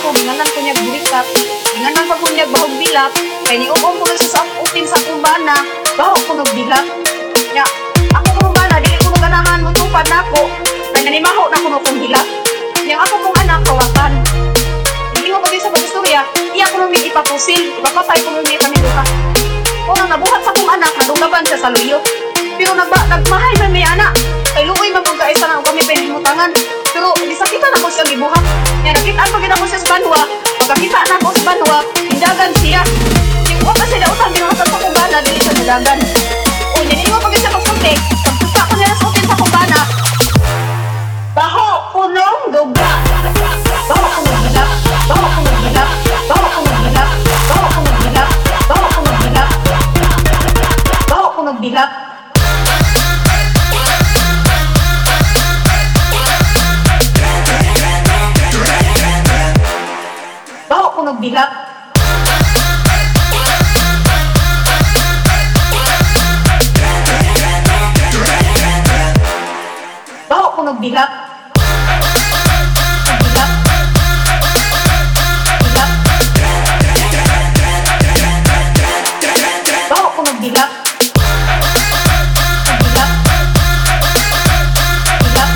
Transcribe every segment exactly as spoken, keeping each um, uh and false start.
ko, ginganan ko niya bulikat, ginganan pa ko niya bahog bilap, kay niubong ko sa utin sa kumbana, bahog ko nagbilap. Nya, ako kumbana, dili ko ganahan mo tupad na ako, kay nanimaho na ko no kong bilap. Nya, ako kong anak, kawakan. Hindi mo pag sa pag-istorya, iya ko nung may ipapusil, ipapatay ko nung may kami duha. O nang nabuhat sa kong anak, nadunggaban siya sa luyo. Pero nagba, nagmahay man may anak, kay luoy man kung kaisa na kami pinimutangan. Pero disakita na ko siya gibuhat. Kaya nakitaan pagin ako siya sa banwa, pagkakita na ako sa banwa, hindagan siya. Yung wata siya daw, sabi naman sa kumbana, dili siya hindagan. O hindi mo pagin siya magsuntik, pagpusta ko niya na sutin sa kumbana. Baho punong duga. Baho punong bilap, baho punong bilap, baho punong bilap, baho punong bilap, baho punong bilap, baho punong bilap. Baho ko nagbilap. Baho ko nagbilap. Bilap. Bilap. Baho ko nagbilap. Bilap. Bilap.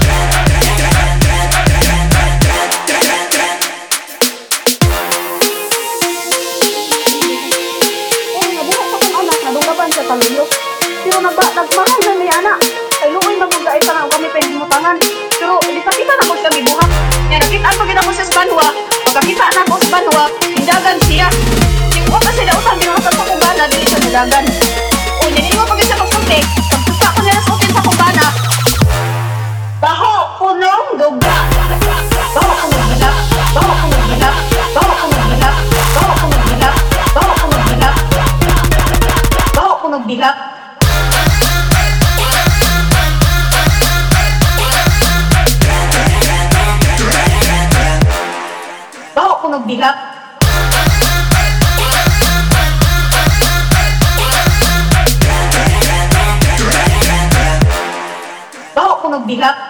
Sa taluyo. Pero nagba, nagmahal na may anak. Kay luoy magugay sa kami pinimutangan. Pero di pa kita na ko siya gibuhat. Kaya nakitaan pagin ako siya sa banwa. Pagkakita na ako sa banwa, hindagan siya. Yung wata siya daw, sabi naman sa kumbana, dili siya hindagan. O hindi mo pagin siya magsuntik, pagpusta ko niya na sutin sa kumbana. Baho punong duga. Baho punong bilap. Baho punong bilap. Baho punong bilap. Baho punong bilap. Baho punong bilap. Baho ko nagbilap. Baho ko nagbilap. Baho ko nagbilap.